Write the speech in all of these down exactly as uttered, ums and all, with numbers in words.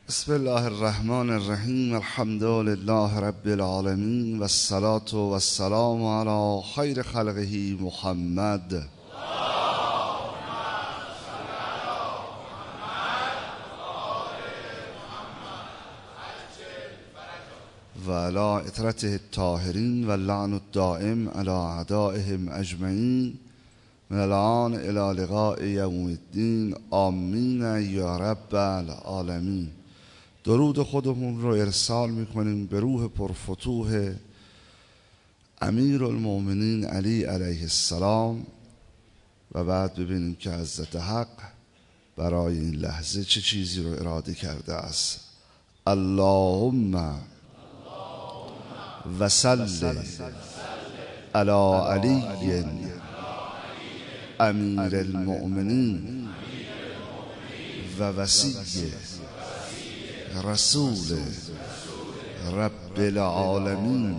بسم الله الرحمن الرحیم. الحمد لله رب العالمین و الصلاة و السلام علی خیر خلقه محمد و علی اطرته الطاهرین و اللعن الدائم علی اعدائهم اجمعین من الان الی لقاء یوم الدین. آمین یا رب العالمین. درود خودمون رو ارسال میکنیم به روح پرفتوح امیر المؤمنین علی علیه السلام و بعد ببینیم که حضرت حق برای این لحظه چه چیزی رو اراده کرده است. اللهم وصل علی علی امیر المؤمنین و وصی رسول رب العالمین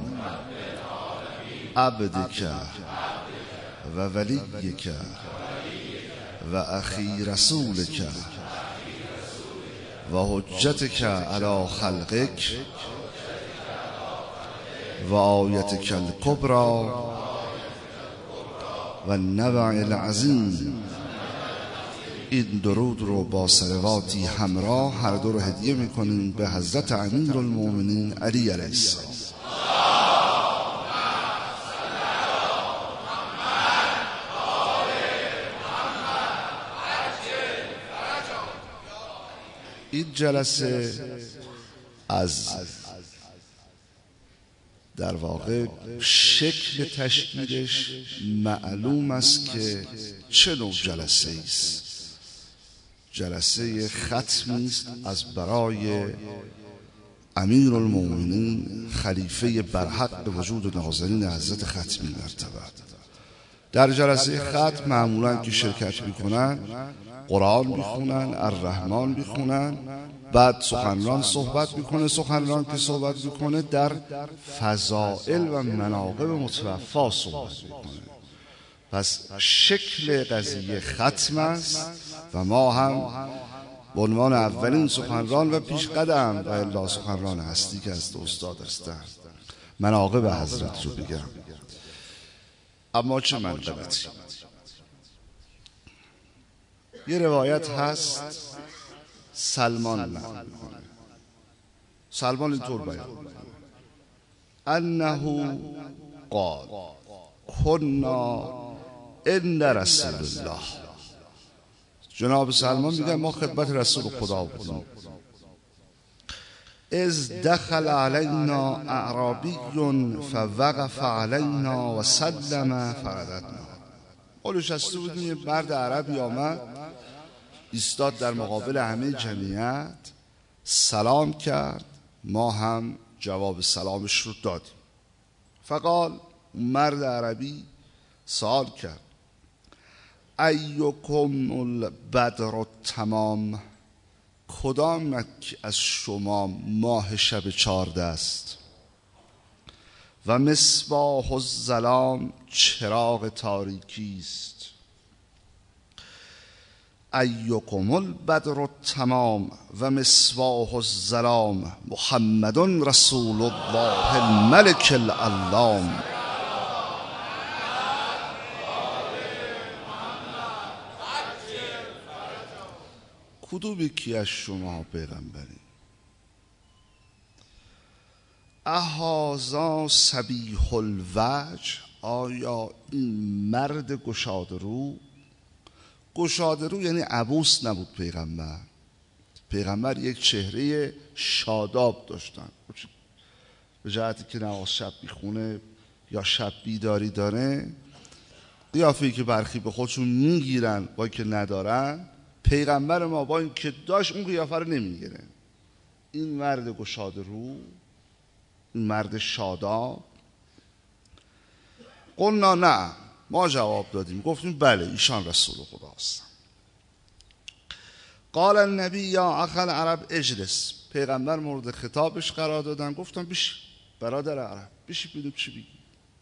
عبدک و ولیک و اخی رسولک و حجتک علی خلقک و آیتک الکبری و النبع العظیم. این درود رو با صلواتی همراه هر دو رو هدیه میکنیم به حضرت امیر المؤمنین علی علیه السلام. این جلسه از در واقع شکل تشکیلش معلوم است که چه نوع جلسه است. جلسه ختمی است از برای امیر المؤمنین خلیفه برحق وجود ناظرین حضرت ختمی مرتبه. در جلسه ختم معمولا که شرکت میکنن قرآن میخونن، الرحمن میخونن، بعد سخنران صحبت میکنه. سخنران که صحبت میکنه در فضائل و مناقب متوفا صحبت میکنه. پس شکل قضیه ختم است و ما هم به عنوان اولین سخنران و پیش قدم و الا سخنران هستی که از استاد هستند مناقب حضرت رو بگم. اما چه منقبتی؟ یه روایت هست سلمان نقل میکنه. سلمان اینطور بیان انه قال کنا عند رسول الله. جناب سلمان میگن ما خدمت رسول خدا بودیم. از دخل علینا اعرابی فوقف علینا و سلم فرددنا. ما نشسته بودیم، یه مرد عربی آمد ایستاد در مقابل همه جمعیت، سلام کرد، ما هم جواب سلامش رو دادیم. فقال مرد عربی سوال کرد ایکم البدر تمام، کدام از شما ماه شب چارده است؟ و مصباح الظلام، چراغ تاریکی است. ایکم البدر تمام و مصباح الظلام محمد رسول الله الملک العلام. کدوم یکی از شما پیغمبری؟ اهذا صبیح الوجه، آیا این مرد گشاده رو؟ گشاده رو یعنی عبوس نبود پیغمبر. پیغمبر یک چهره شاداب داشتن، به جهتی که نماز شب میخونه یا شب بیداری داره، قیافه‌ای که برخی به خودشون میگیرن با که ندارن، پیغمبر ما با این که داشت اون قیافه رو نمیگیره. این مرد گشاده رو، این مرد شاداب. قلنا نه، ما جواب دادیم، گفتیم بله ایشان رسول خداست. قال النبی یا اخ العرب اجلس. پیغمبر مورد خطابش قرار دادن، گفتم بیش برادر عرب بیشی ببینیم چی بگی.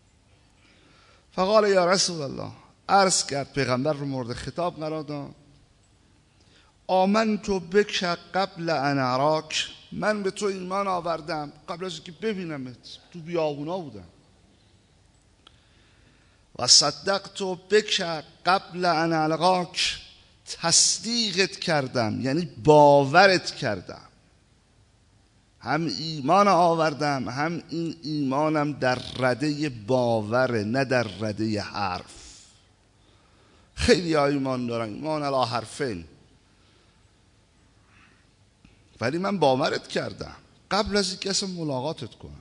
فقال یا رسول الله، عرض کرد پیغمبر رو مورد خطاب قرار داد آمنت بک قبل ان اراک، من به تو ایمان آوردم قبل از اینکه ببینمت، تو بیابونا بودم. و صدقت بک قبل ان القاک، تصدیقت کردم یعنی باورت کردم. هم ایمان آوردم، هم این ایمانم در رده باوره نه در رده حرف. خیلی ها ایمان دارن، ایمان علی حرفین، ولی من باورت کردم قبل از اینکه اصلا ملاقاتت کنم.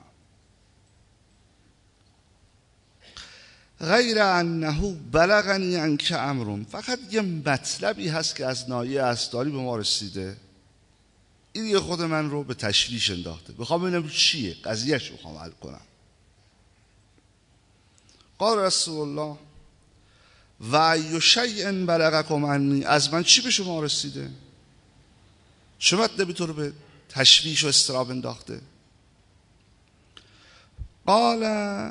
غیر انه بلغنی عنک امر، فقط یه مطلبی هست که از ناحیه اسراری به ما رسیده، این یه خود من رو به تشویش انداخته، بخوام ببینم چیه قضیهش رو بخوام حل کنم. قال رسول الله و ای شیء بلغکم عنی، از من چی به شما رسیده؟ چه مطلبی تو رو به تشویش و اضطراب انداخته؟ قال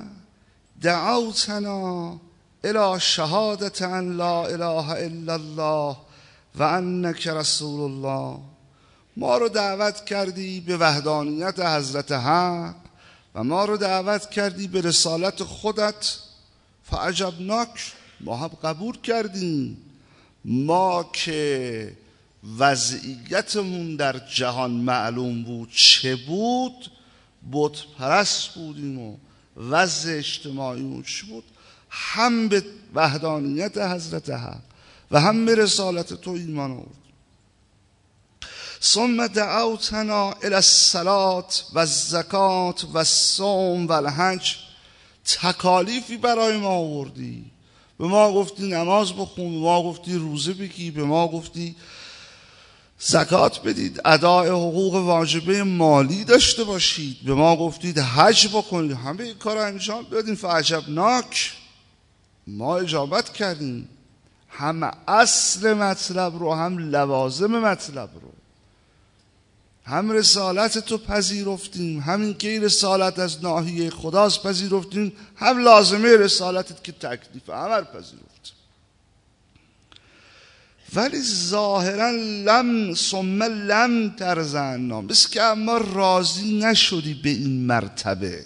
دعوتنا الى شهادت ان لا اله الا الله و انک رسول الله، ما رو دعوت کردی به وحدانیت حضرت حق و ما رو دعوت کردی به رسالت خودت. فعجبناک، ما هم قبول کردیم. ما که وضعیتمون در جهان معلوم بود چه بود، بت پرست بودیم و وضع اجتماعیمون چه بود، هم به وحدانیت حضرت حق و هم به رسالت تو ایمان آورد. ثم دعوتنا الی الصلاة و الزکات و الصوم و الحج، تکالیفی برای ما آوردی، به ما گفتی نماز بخون، به ما گفتی روزه بگی، به ما گفتی زکات بدید، ادای حقوق واجبه مالی داشته باشید، به ما گفتید حج بکنید، همه این کار انجام دادیم. فعجبناک، ما اجابت کردیم، هم اصل مطلب رو هم لوازم مطلب رو، هم رسالت تو پذیرفتیم، همین که این رسالت از ناحیه خداست پذیرفتیم، هم لازمه رسالتت که تکلیف امر پذیرفتیم. ولی ظاهرا لم ثم لم ترضعنا، بس که اما راضی نشدی به این مرتبه.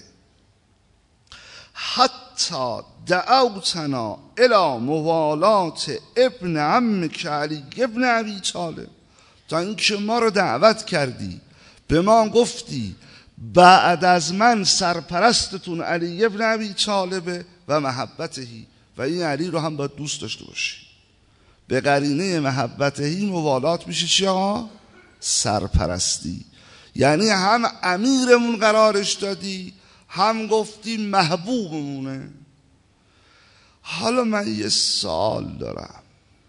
حتی دعوتنا الی موالات ابن عمک علی ابن ابی طالب، تا اینکه ما رو دعوت کردی، به ما گفتی بعد از من سرپرستتون علی ابن ابی طالب و محبتهی، و این علی رو هم باید دوست داشته باشی. به قرینه محبتهی موالات میشه چی آقا؟ سرپرستی. یعنی هم امیرمون قرارش دادی، هم گفتی محبوبمونه. حالا من یه سوال دارم،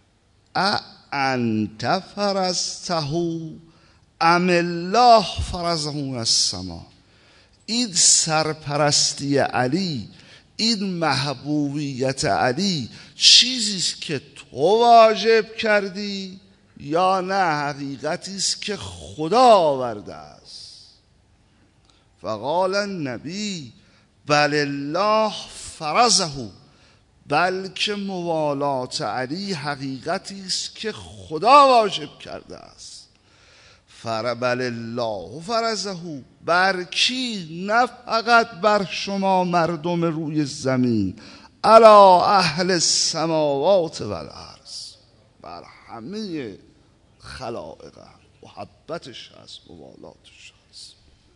انت فرضته ام الله فرضه السما؟ این سرپرستی علی، این محبوبیت علی چیزیست که تو واجب کردی یا نه حقیقتی است که خدا آورده است؟ فقال النبی بل الله فرضه، بلکه موالات علی حقیقتی است که خدا واجب کرده است. فربل الله فرضه، بر کی؟ نه فقط بر شما مردم روی زمین، علی اهل السماوات و الارض، بر همه خلائق محبتش هست، موالاتش هست.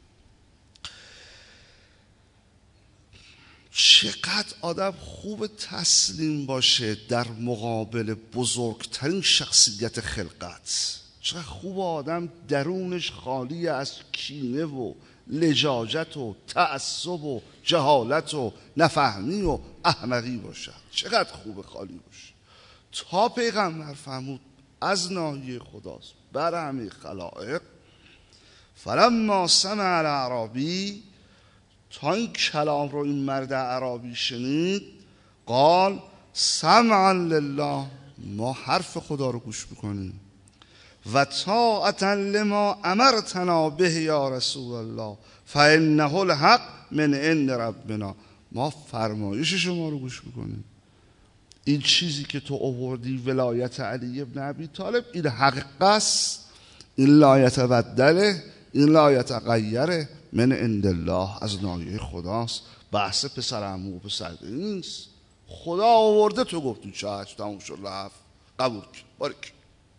چقدر آدم خوب تسلیم باشه در مقابل بزرگترین شخصیت خلقت. چقدر خوب آدم درونش خالی از کینه و لجاجت و تعصب و جهالت و نفهمی و احمقی باشه. چقدر خوب خالی باشه. تا پیغمبر فرمود از ناحیه خداست بر همه خلائق. فلما سمع الاعرابی، تا این کلام رو این مرد اعرابی شنید، قال سمعا لله، ما حرف خدا رو گوش میکنیم، و طاعتا لما امرتنا به یا رسول الله فانه الحق من عند ربنا، ما فرمایش شما رو گوش میکنیم، این چیزی که تو آوردی ولایت علی ابن ابی طالب این حق است، این لا یتبدله، این لا یتغیره، من عند الله، از ناحیه خداست، بحث پسر عمو و پسر نیست. خدا آورده تو گفتی چشم تموم شد رفت قبول کن بارک.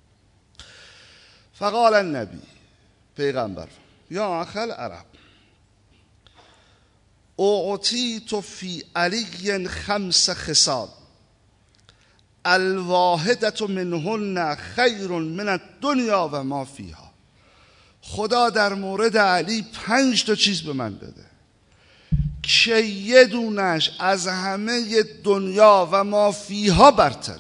فقال النبی، پیغمبر، یا اخل عرب اعطیت فی علی خمس خصال الواحدة منهن خیر من الدنیا و ما فیها. خدا در مورد علی پنج تا چیز به من داده که یه دونش از همه دنیا و ما فیها برتره.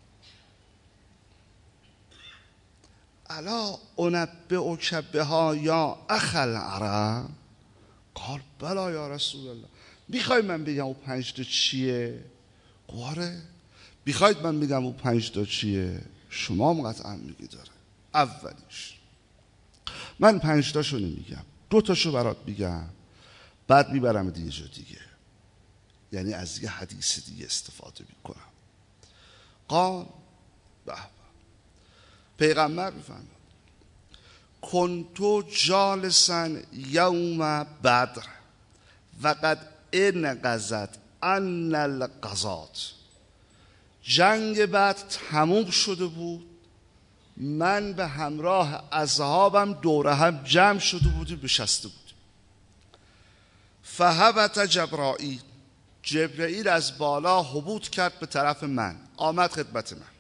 الا انبئک بها یا اخ العرب؟ قال بلا یا رسول الله. میخوای من بگم او پنج تا چیه؟ قواره میخواید من بگم او پنج تا چیه؟ شما هم قطعا میگی داره. اولیش من پنج تاشو نمیگم، دو تاشو برات میگم، بعد میبرم دیگه جا دیگه، یعنی از یه حدیث دیگه استفاده میکنم. قال به پیغمبر میفهمد کنتو جالسا یوم بدر و قد انقضت ان الغزات. جنگ بدر تموم شده بود، من به همراه اصحابم دوره هم جمع شده بودیم، بشسته بودیم. فهبط جبرائیل، جبرائیل از بالا هبوط کرد به طرف من، آمد خدمت من.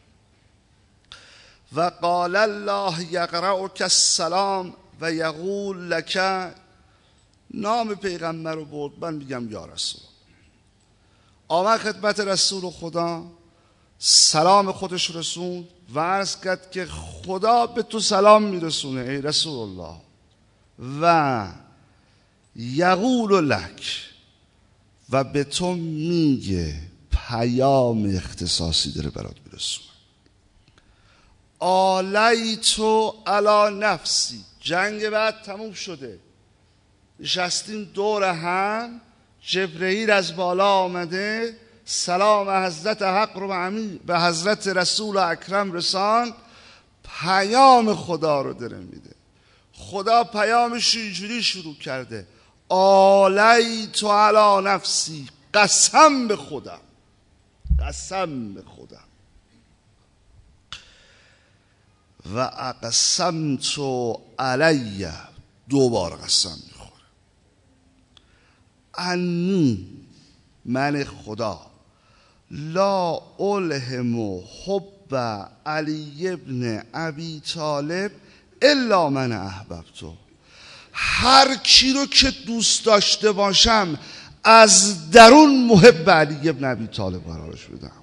و قال الله یقرأک السلام و یقول لک، نام پیغمبر رو برد، من میگم یا رسول. آمد خدمت رسول خدا، سلام خودش رسون و عرض کرد که خدا به تو سلام میرسونه ای رسول الله، و یقول لک، و به تو میگه پیام اختصاصی داره برات میرسونه. آلیتو علی نفسی، جنگ بعد تموم شده، نشستیم دور هم، جبرئیل از بالا آمده، سلام حضرت حق رو به حضرت رسول اکرم رسان، پیام خدا رو داره میده. خدا پیامش اینجوری شروع کرده آلیتو علی نفسی، قسم به خودم، قسم به خودم، و اقسمتو علی، دوبار قسم میخوره، انی، من خدا، لا الهم حب علی ابن ابی طالب الا من احببتو. هر کی رو که دوست داشته باشم از درون محب علی ابن ابی طالب قرارش بدم.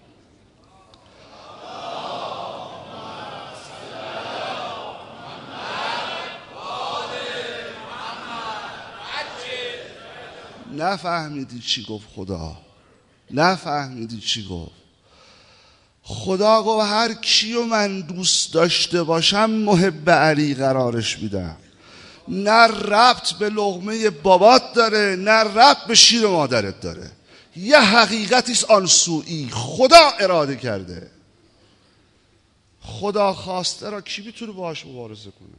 نفهمیدی چی گفت خدا؟ نفهمیدی چی گفت خدا؟ گفت هر کیو من دوست داشته باشم محب علی قرارش میدم. نه ربط به لقمه بابات داره، نه ربط به شیر مادرت داره، یه حقیقتیست آنسوئی، خدا اراده کرده. خدا خواسته را کی میتونه باهاش مبارزه کنه؟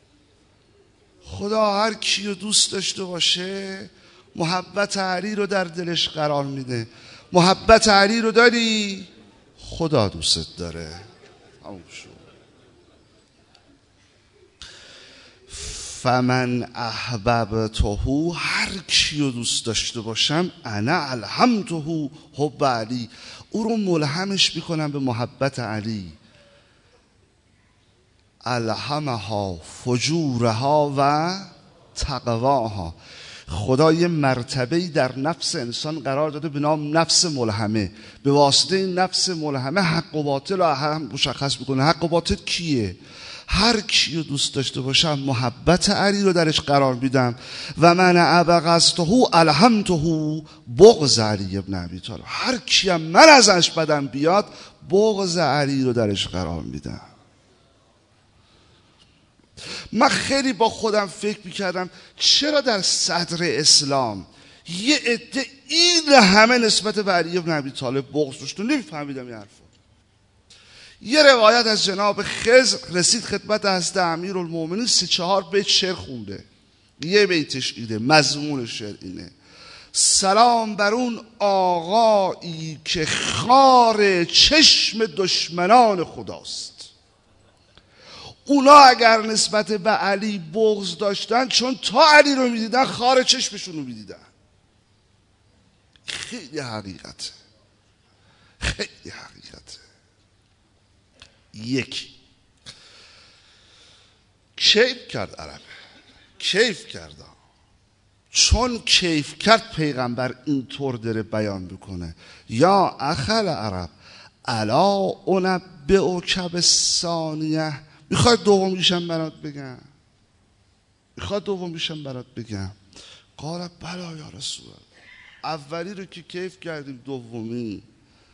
خدا هر کیو دوست داشته باشه محبت علی رو در دلش قرار میده. محبت علی رو داری، خدا دوست داره. همون شد. فمن احببته، هر کیو دوست داشته باشم، انا الهمته حب علی، او رو ملهمش میکنم به محبت علی. الهمها فجورها و تقواها. خدا یه مرتبه‌ای در نفس انسان قرار داده به نام نفس ملهمه. به واسطه این نفس ملهمه حق و باطل رو هم مشخص میکنه. حق و باطل کیه؟ هر کیو دوست داشته باشم محبت علی رو درش قرار میدم. و من ابغضته الهمته بغض علی ابن ابی طالب. هر کیم من ازش بدم بیاد بغض علی رو درش قرار میدم. من خیلی با خودم فکر میکردم چرا در صدر اسلام یه عده این همه نسبت به علی بن ابی طالب بغض داشت و نمیفهمیدم این حرفا. یه روایت از جناب خضر رسید خدمت حضرت امیرالمومنین، سه چهار بیت شعر خونده. یه بیتش اینه، مضمون شعر اینه: سلام بر اون آقایی که خار چشم دشمنان خداست. اونا اگر نسبت به علی بغض داشتن، چون تا علی رو میدیدن خار چشمشون رو میدیدن. خیلی حقیقته، خیلی حقیقته. یکی کیف کرد عربه، کیف کرد. چون کیف کرد پیغمبر اینطور داره بیان بکنه: یا اخل عرب الا انبئک بالثانیه. میخواد دومیشم برات بگم؟ میخواد دومیشم برات بگم؟ قال بلا یا رسول الله. اولی رو که کیف کردیم، دومی.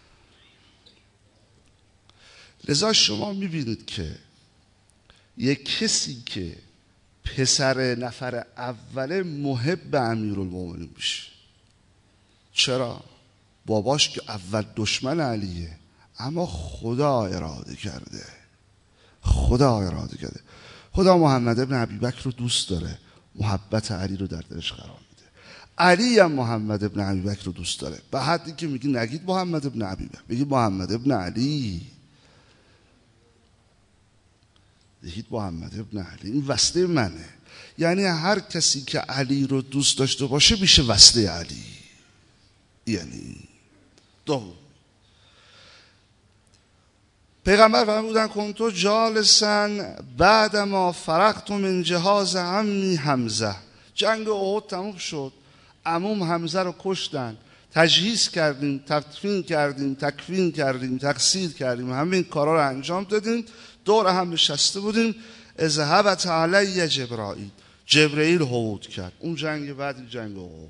لذا شما میبینید که یک کسی که پسر نفر اول محب امیرالمومنین میشه. چرا؟ باباش که اول دشمن علیه، اما خدا اراده کرده، خدا اراده کرده. خدا محمد ابن ابیبکر رو دوست داره، محبت علی رو در دلش قرار میده. علی هم محمد ابن ابیبکر رو دوست داره، به حدی که میگی نگید محمد ابن ابیبکر، بگید محمد ابن علی، بگید محمد ابن علی. این وصله منه. یعنی هر کسی که علی رو دوست داشته باشه میشه وصله علی. یعنی دو پیغمبر فرمودن کنتو جالسن بعد ما فرغت من جهاز عمی حمزه. جنگ احد تموم شد، عموم حمزه رو کشتن، تجهیز کردیم، تدفین کردیم، تکفین کردیم، تغسیل کردیم، همین کارا رو انجام دادیم. دور هم نشسته بودیم. اذهبت علی جبرائیل، جبرئیل حود کرد. اون جنگ بعد جنگ احد.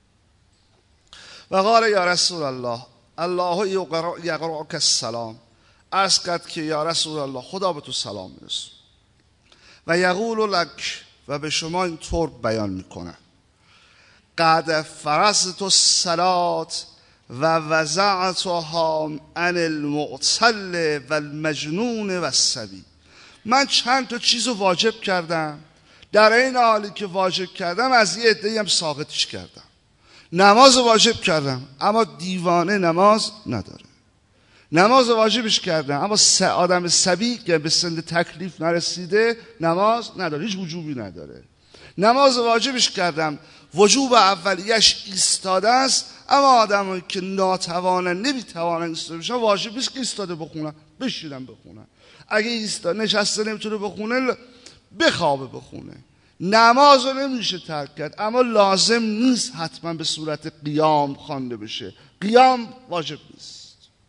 و قال یا رسول الله الله یقرأک السلام. عرض کرد که یا رسول الله خدا به تو سلام میرسونه. و یقول لک، و به شما اینطور بیان میکنه: قد فرضت الصلات و وزعتها عن المعتل و المجنون و الصبی. من چند تا چیز رو واجب کردم، در این حالی که واجب کردم از یه عده‌ای هم ساقطش کردم. نماز واجب کردم اما دیوانه نماز نداره. نماز واجبش کردم اما آدم صبی که به سن تکلیف نرسیده نماز نداره، هیچ وجوبی نداره. نماز واجبش کردم، وجوب اولیش ایستاده است، اما آدمایی که ناتوانن، نمیتوانن ایستاده بشن، واجب نیست که ایستاده بخونن، بشینن بخونن. اگه ایستاده نشسته نمیتونه بخونه، بخوابه بخونه. نماز رو نمیشه ترک کرد، اما لازم نیست حتما به صورت قیام خوانده بشه. قیام واجب نیست.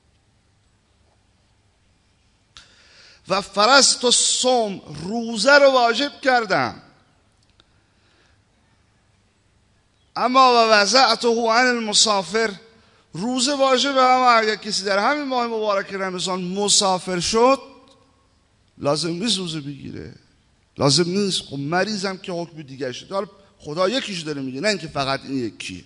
و فرضت الصوم، روزه رو واجب کردم، اما و وضعته عن المسافر. روزه واجب، اما اگر کسی در همین ماه مبارک رمضان مسافر شد لازم نیست روزه بگیره، لازم نیست. خب مریضم که حکم دیگه شد. حالا خدا یکیش داره میگه، نه اینکه فقط این یکی.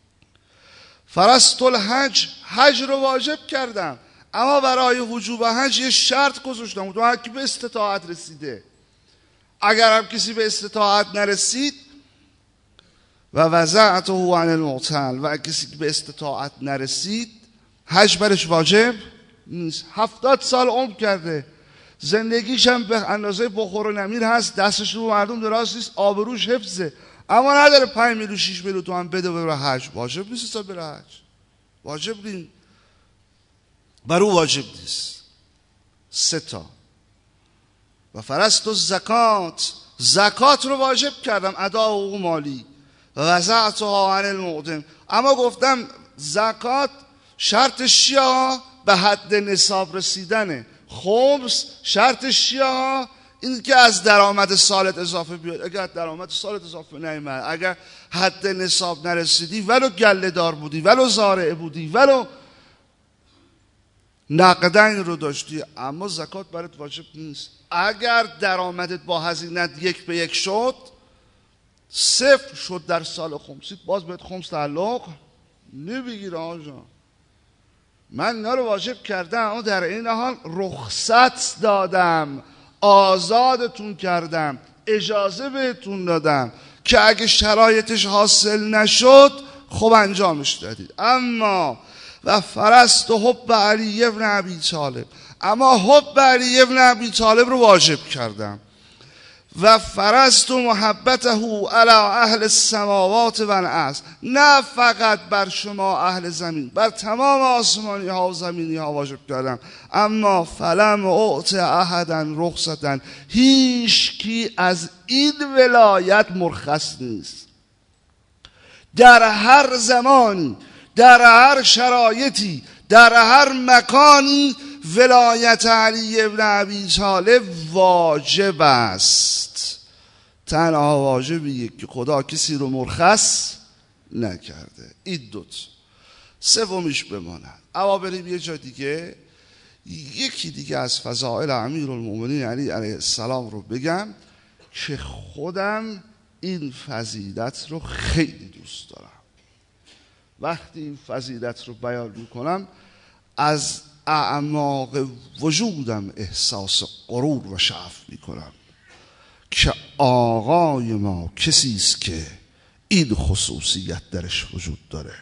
فرضت الحج، حج رو واجب کردم، اما برای وجوب حج یه شرط گذاشتم، اون هر کی به استطاعت رسیده. اگر هم کسی به استطاعت نرسید، و وضعته عن المعتل، و کسی که به استطاعت نرسید حج برش واجب نیست. هفتاد سال عمر کرده، زندگیش هم به اندازه بخور و نمیر هست، دستش رو مردم دراز نیست، آبروش حفظه، اما نداره پنج میلیون شش میلیون تومان بده بره حج. واجب نیست تا بره حج، واجب نیست، برو واجب نیست. سه تا. و فرضت الزکات، زکات رو واجب کردم، ادا حقوق مالی. و وضعتها عن المعدم، اما گفتم زکات شرطش چیه؟ به حد نصاب رسیدنه. خمس شرطش چیه؟ این که از درآمد سالت اضافه بیاد. اگر درآمد سالت اضافه نیامد، اگر حد نصاب نرسیدی، ولو گله دار بودی، ولو زارع بودی، ولو نقدین رو داشتی، اما زکات برات واجب نیست. اگر درآمدت با هزینت یک به یک شد، صفر شد در سال خمسیت، باز بهت خمس تعلق نمیگیره آجا. من اینا رو واجب کردم اما در این حال رخصت دادم، آزادتون کردم، اجازه بهتون دادم که اگه شرایطش حاصل نشد خب انجامش دادید. اما و فرست و حب علی ابن ابی طالب، اما حب علی ابن ابی طالب رو واجب کردم. و فرست و محبته علی اهل السماوات و الارض، نه فقط بر شما اهل زمین، بر تمام آسمانی ها و زمینی ها واجب کردم. اما فلم اعط احدا رخصتا، هیچ کی از این ولایت مرخص نیست. در هر زمانی، در هر شرایطی، در هر مکانی ولایت علی ابن ابی طالب واجب است. تنها واجبیه که خدا کسی رو مرخص نکرده. این دوت. سومیش بماند. اما بریم یه جا دیگه، یکی دیگه از فضائل امیرالمومنین علی علیه السلام رو بگم که خودم این فضیلت رو خیلی دوست دارم. وقتی این فضیلت رو بیان میکنم از اعماق وجودم احساس غرور و شعف میکنم که آقای ما کسی است که این خصوصیت درش وجود داره.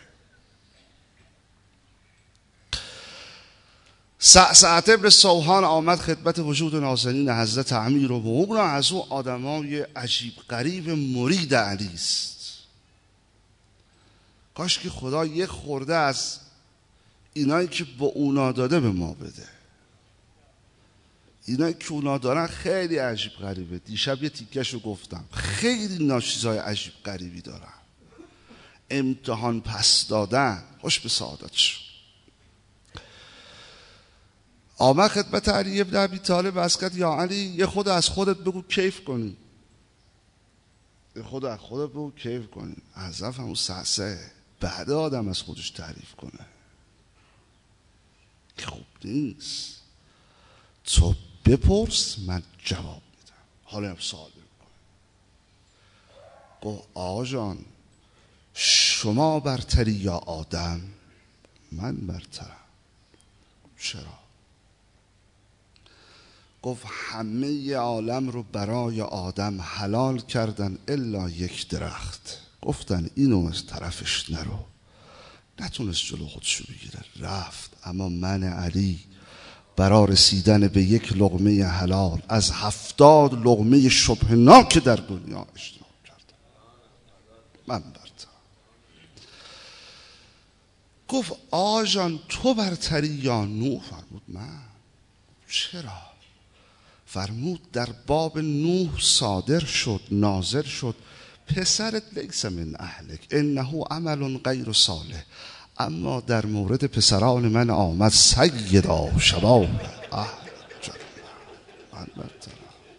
سعسعت ابن سوحان آمد خدمت وجود نازنین حضرت امیرالمومنین، از او آدمای عجیب غریب مرید علی است. کاش که خدا یک خورده از اینایی که با اونا داده به ما بده. اینایی که اونا دارن خیلی عجیب غریبه. دیشب یه تیکشو گفتم، خیلی ناشیزای عجیب غریبی دارن. امتحان پس دادن، خوش به سعادتش. آمد خدمت علی ابن ابی طالب عرض کرد یا علی یه خود از خودت بگو کیف کنی، یه خود از خودت بگو کیف کنی. حضرت همون سعسه بعد آدم از خودش تعریف کنه که خوب نیست. تو بپرس من جواب میدم. حالا هم سوال میکنم. گفت آقا جان شما برتری یا آدم؟ من برترم. چرا؟ گفت همه عالم رو برای آدم حلال کردن الا یک درخت. گفتن اینو از طرفش نرو. نتونست جلو خودشو بگیره، رفت. اما من علی برای رسیدن به یک لقمه حلال از هفتاد لقمه شبهناک در دنیا اجتناب کردم. من برترم. گفت آقا جان تو برتری یا نوح؟ فرمود من. چرا؟ فرمود در باب نوح صادر شد، نازل شد پسرت لیس من اهلک انه عمل غیر صالح، اما در مورد پسران من آمد سیدا شباب اهل جنة. من برترم.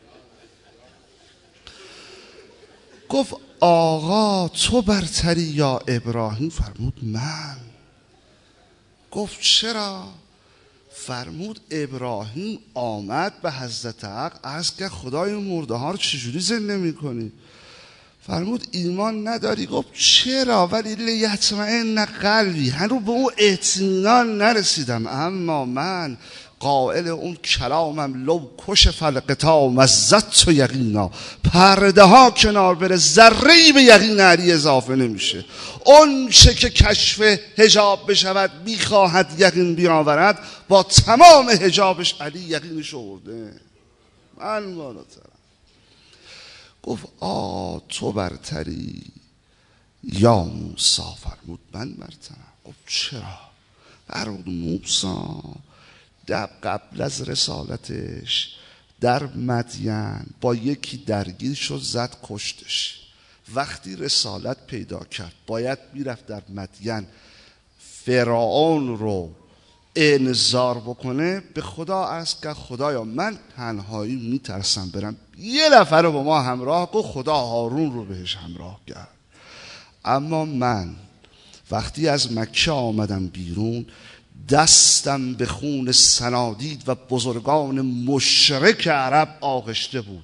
گفت آقا تو برتری یا ابراهیم؟ فرمود من. گفت چرا؟ فرمود ابراهیم آمد به حضرت حق عرض که خدای مرده ها رو چجوری زنده میکنی؟ فرمود ایمان نداری؟ گفت چرا؟ ولی لیطمئن قلبی، هنوز به اون اطمینان نرسیدم. اما من قائل اون کلامم لو کشف الغطاء مزت و یقینا، پرده ها کنار بره ذره‌ای به یقین علی اضافه نمیشه. اون چه که کشف حجاب بشود میخواهد یقین بیاورد، با تمام حجابش علی یقینش آورده. من بالاترم. گفت آ تو برتری یا موسی؟ فرمود من برترم. گفت چرا؟ فرمود موسی در قبل از رسالتش در مدین با یکی درگیر شد، زد کشتش. وقتی رسالت پیدا کرد باید میرفت در مدین فرعون رو انذار بکنه. به خدا عرض کرد خدایا من تنهایی میترسم برم، یه نفر رو با ما همراه کن. خدا هارون رو بهش همراه کرد. اما من وقتی از مکه آمدم بیرون دستم به خون صنادید و بزرگان مشرک عرب آغشته بود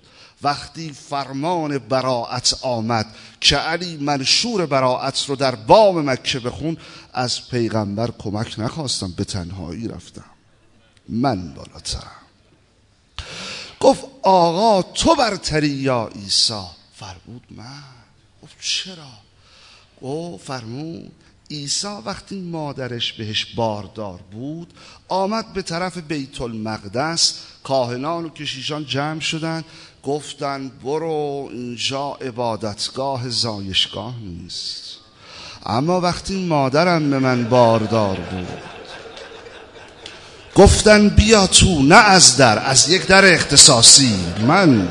وقتی فرمان براءت آمد که علی منشور براءت رو در بام مکه بخون، از پیغمبر کمک نخواستم، به تنهایی رفتم، من بالاترم. گفت آقا تو برتری یا عیسی؟ فرمود من. گفت چرا؟ گفت فرمود عیسی وقتی مادرش بهش باردار بود آمد به طرف بیت المقدس، کاهنان و کشیشان جمع شدن، گفتن برو اینجا عبادتگاه زایشگاه نیست. اما وقتی مادرم به من باردار بود گفتن بیا تو، نه از در، از یک در اختصاصی، من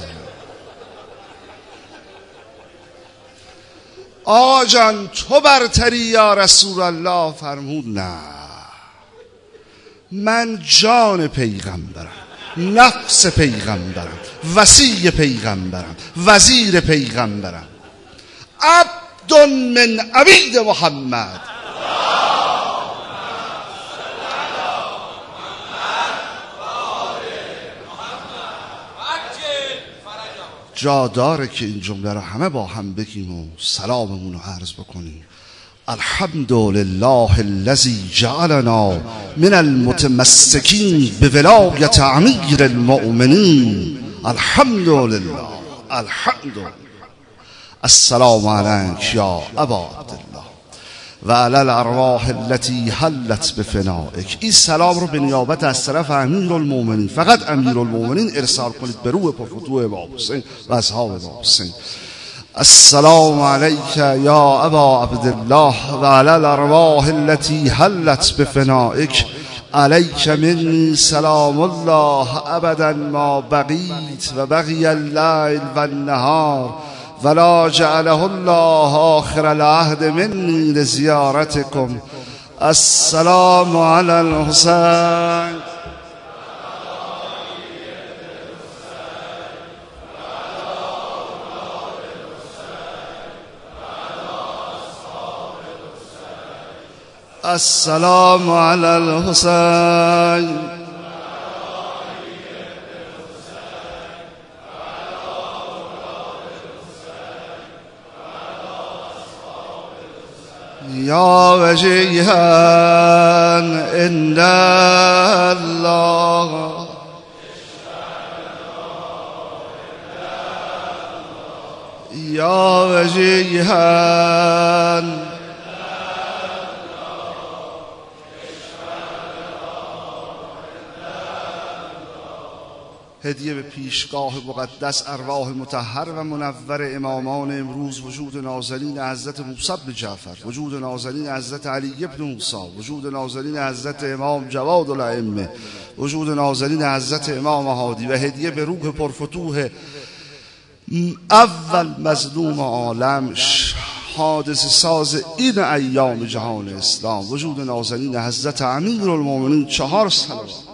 آقا جان تو برتری یا رسول الله؟ فرمود نه، من جان پیغمبرم، نفس پیغمبرم، وصی پیغمبرم، وزیر پیغمبرم، عبد من عبید محمد. جا داره که این جمله رو همه با هم بگیم و سلاممون رو عرض بکنیم. الحمد لله الذی جعلنا من المتمسکین بولایت امیر المؤمنین. الحمد لله، الحمد لله. السلام علیک یا ابا عبدالله و علی الارواح التي حلت بفنائک. این سلام رو به نیابت از طرف امیر المؤمنین، فقط امیر المؤمنین، ارسال کنید به روح پرفتوح امام حسین و اصحاب امام حسین. السلام علیک یا ابا عبدالله و علی الارواح التي حلت بفنائک. علیک منی سلام الله ابدا ما بقیت و بقی اللیل و النهار ولا جعله الله آخر العهد منی لزیارتکم. السلام علی الحسین. السلام علی الحسین. یا وجیها عند الله یا وجیها هدیه به پیشگاه مقدس ارواح مطهر و منور امامان امروز، وجود نازلین حضرت موسی بن جعفر، وجود نازلین حضرت علی بن موسی، وجود نازلین حضرت امام جواد الائمه، وجود نازلین حضرت امام هادی، و هدیه به روح پرفتوح اول مظلوم عالم، حادث ساز این ایام جهان اسلام، وجود نازلین حضرت امیر المؤمنین. چهار سلام.